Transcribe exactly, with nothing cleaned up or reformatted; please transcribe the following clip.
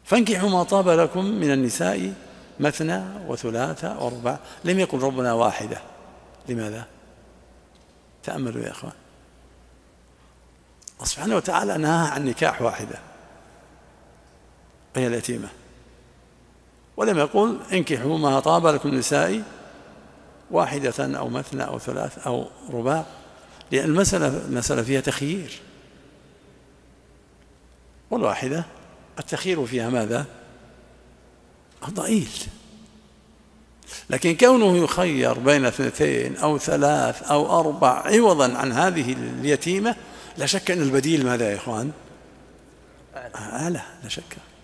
فانكحوا ما طاب لكم من النساء مثنى وثلاثة ورباع. لم يقل ربنا واحدة. لماذا؟ تأملوا يا أخوان، الله سبحانه وتعالى نهى عن نكاح واحدة وهي اليتيمة، ولم يقل انكحوا ما طاب لكم من النساء واحدة أو مثنى أو ثلاث أو رباع، لأن المسألة المسألة فيها تخيير، والواحدة التخيير فيها ماذا؟ ضئيل. لكن كونه يخير بين اثنتين أو ثلاث أو أربع عوضا عن هذه اليتيمة، لا شك أن البديل ماذا يا إخوان؟ أعلى، لا شك.